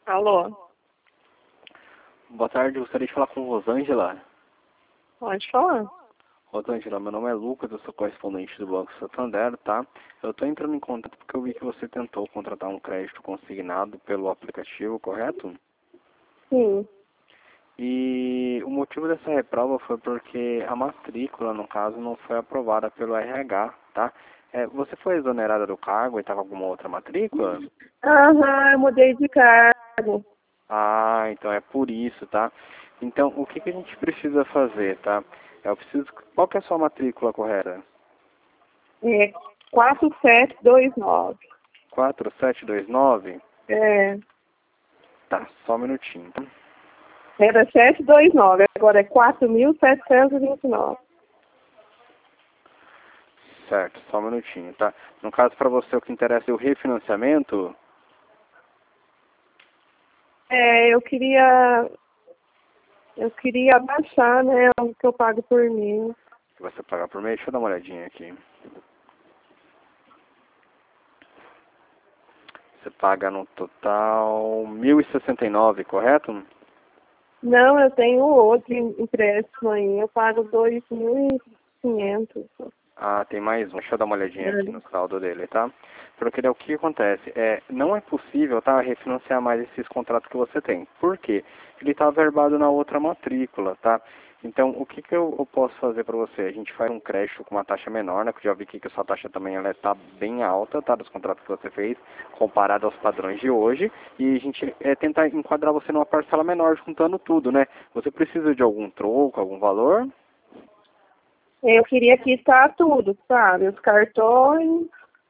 Alô, Boa tarde, gostaria de falar com Rosângela. pode falar. Rosângela, meu nome é Lucas, eu sou correspondente do Banco Santander, tá? Eu estou entrando em contato porque eu vi que você tentou contratar um crédito consignado pelo aplicativo, correto? Sim. E o motivo dessa reprova foi porque a matrícula, no caso, não foi aprovada pelo RH, tá? Você foi exonerada do cargo e estava com alguma outra matrícula? Aham, eu mudei de cargo. Ah, então é por isso, tá? Então, o que que a gente precisa fazer, tá? Eu preciso... Qual que é a sua matrícula correta? É 4729. 4729. É, Tá, só um minutinho, tá? era 729, agora é 4.729. Certo, só um minutinho, tá? No caso, para você, o que interessa é o refinanciamento. É, eu queria abaixar, né, o que eu pago por mês. Que você pagar por mês. Deixa eu dar uma olhadinha aqui. Você paga no total 1.069, correto? Não, eu tenho outro empréstimo aí, eu pago 2.500. Ah, tem mais um. Deixa eu dar uma olhadinha aqui É. no saldo dele, tá? Porque daí o que acontece? Não é possível, tá, refinanciar mais esses contratos que você tem. Por quê? Ele está averbado na outra matrícula, tá? Então, o que que eu posso fazer para você? A gente faz um crédito com uma taxa menor, né? Que eu já vi aqui que a sua taxa também ela está bem alta, tá? Dos contratos que você fez, comparado aos padrões de hoje. E a gente tentar enquadrar você numa parcela menor, juntando tudo, né? Você precisa de algum troco, algum valor? Eu queria quitar tudo, sabe? Os cartões,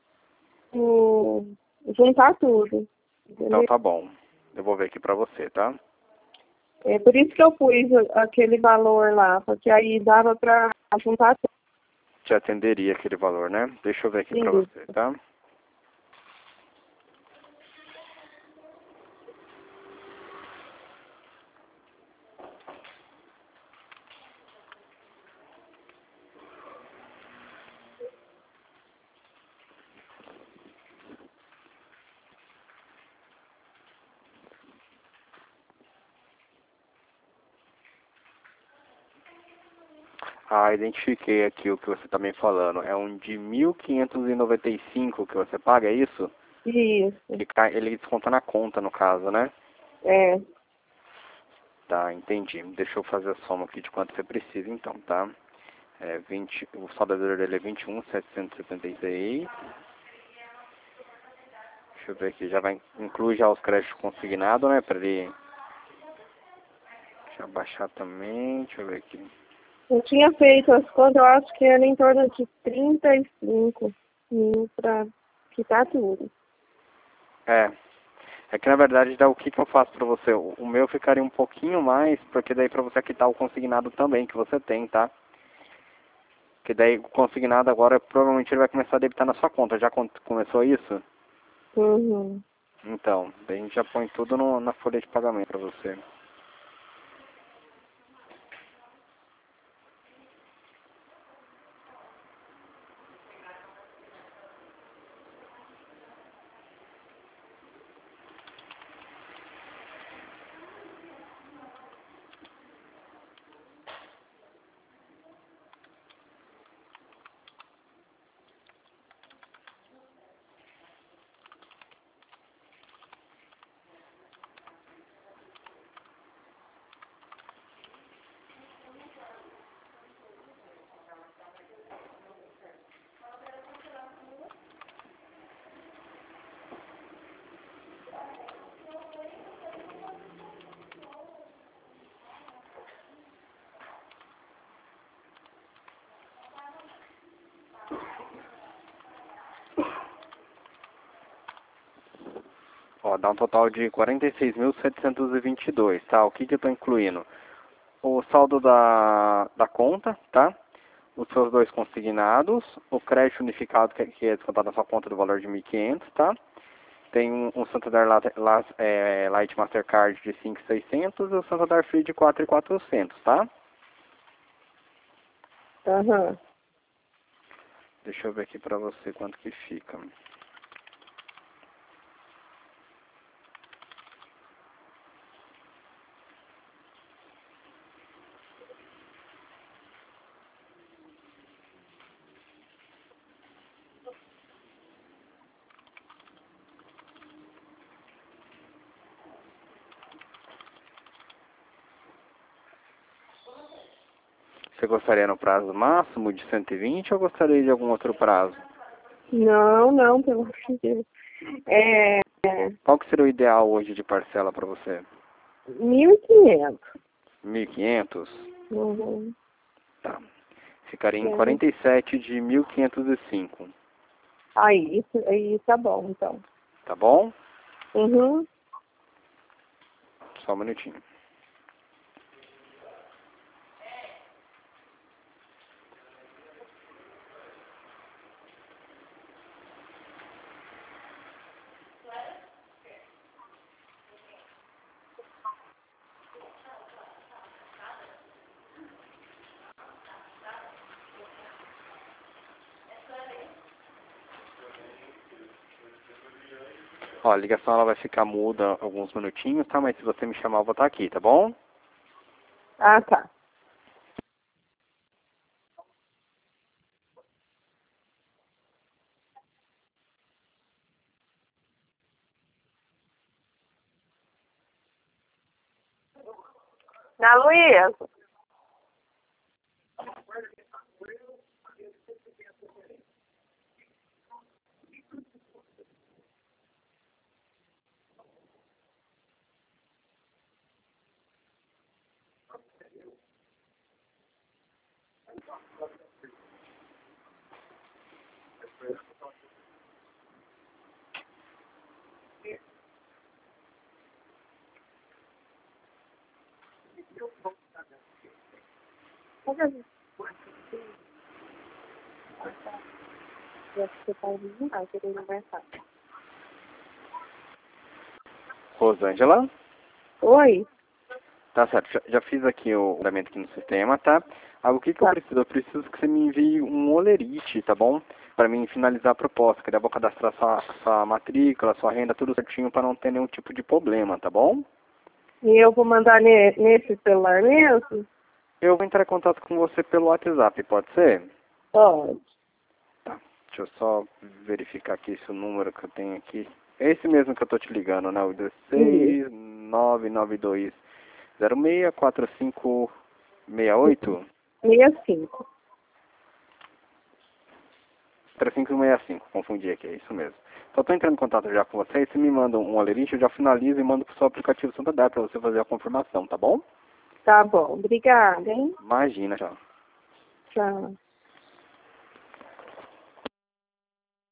juntar tudo. Então Entendeu? tá bom. Eu vou ver aqui pra você, tá? É por isso que eu pus aquele valor lá, porque aí dava para juntar Te atenderia aquele valor, né? Deixa eu ver aqui pra tudo. você, tá? Ah, identifiquei aqui o que você tá me falando. É um de 1.595 que você paga, é isso? Isso, Que cai, ele desconta na conta, no caso, né? é. Tá, entendi. Deixa eu fazer a soma aqui de quanto você precisa, então, tá? 20, o saldo dele é 21.776. Deixa eu ver aqui, já vai incluir já os créditos consignados, né? Pra ele... Deixa eu baixar também, deixa eu ver aqui. Eu tinha feito as contas, eu acho que era em torno de 35.000 para quitar tudo. É, é que na verdade, o que que eu faço pra você? O meu ficaria um pouquinho mais, porque daí pra você quitar o consignado também que você tem, tá? Que daí o consignado agora provavelmente ele vai começar a debitar na sua conta. Já começou isso? Uhum. Então, daí a gente já põe tudo na folha de pagamento pra você. Ó, dá um total de 46.722, tá? O que que eu tô incluindo? O saldo da conta, tá? Os seus dois consignados, o crédito unificado que é descontado na sua conta do valor de 1.500, tá? Tem um Santander Light Mastercard de 5.600 e o Santander Free de 4.400, tá? Aham. Deixa eu ver aqui pra você quanto que fica. Você gostaria no prazo máximo de 120 ou gostaria de algum outro prazo? Não, não, pelo amor de Deus. É, Qual que seria o ideal hoje de parcela para você? 1.500. 1.500? Uhum. Tá. Ficaria em 47 de 1.505. Aí tá bom, então. Tá bom? Uhum. Só um minutinho. Ó, a ligação ela vai ficar muda alguns minutinhos, tá? Mas se você me chamar, eu vou estar aqui, tá bom? Ah, tá. Na Luísa. Rosângela? Oi? Tá certo, já fiz aqui o andamento aqui no sistema, tá? O que eu Tá. preciso? Eu preciso que você me envie um olerite, tá bom? Para mim finalizar a proposta, que daí eu vou cadastrar sua matrícula, sua renda, tudo certinho para não ter nenhum tipo de problema, tá bom? E eu vou mandar nesse celular mesmo? Eu vou entrar em contato com você pelo WhatsApp, pode ser? Pode. Tá, deixa eu só verificar aqui se o número que eu tenho aqui é esse mesmo que eu tô te ligando, né? O 16 992 064568 65. 3565, confundi aqui, é isso mesmo. Só estou entrando em contato já com você, e se me manda um alerite, eu já finalizo e mando pro seu aplicativo Santander para você fazer a confirmação, tá bom? Tá bom. Obrigada, hein? Imagina, tchau. Tchau.